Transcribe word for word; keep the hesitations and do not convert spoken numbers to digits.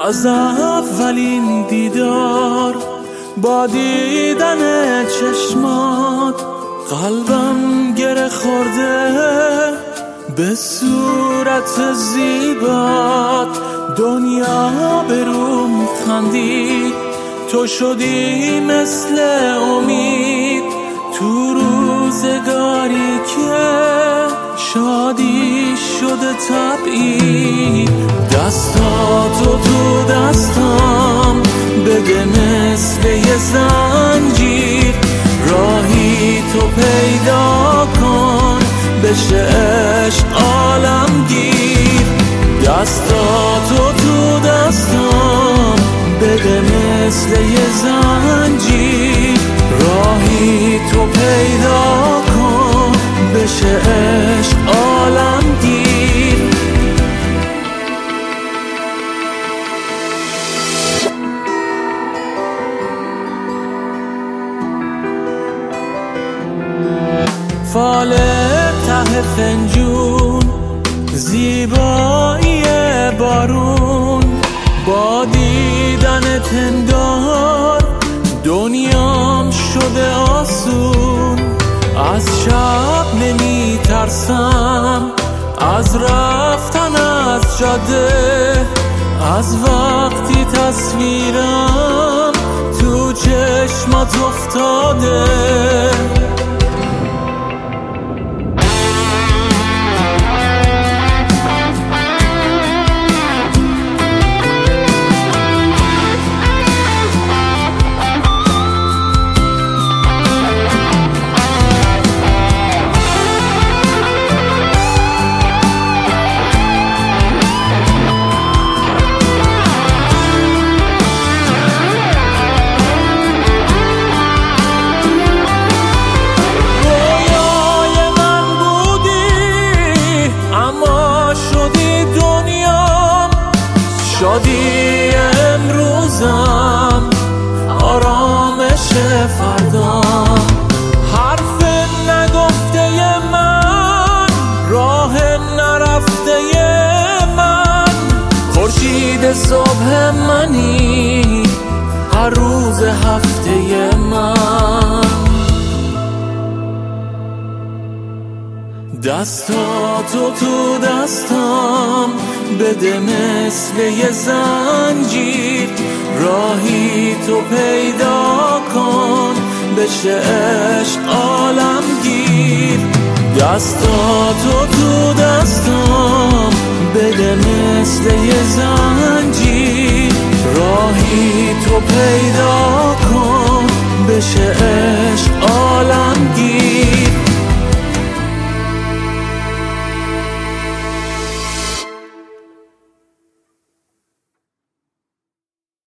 از اولین دیدار با دیدن چشمات قلبم گره خورده به صورت زیبات. دنیا به روم خندید، تو شدی مثل امید تو روزگاری که شادی شده طبعی. دستاتو تو دستام بده مثل یه زنجیر، راهی تو پیدا کن بشه عشق عالمگیر. دستاتو تو دستام بده مثل یه زنجیر، راهی تو پیدا کن بشه عشق عالمگیر. فال ته فنجون، زیبایی بارون، با دیدن تندار دنیام شده آسون. از شب نمی ترسم، از رفتن از جاده، از وقتی تصویرم تو چشمات افتاده. شادی امروزم، آرامش فردام، حرف نگفته من، راه نرفته من، خورشید صبح منی، هر روز هفته من. دستاتو تو دستام بده مثل یه زنجیر، راهی تو پیدا کن بشه عشق عالمگیر. دستاتو تو دستام بده مثل یه زنجیر، راهی تو پیدا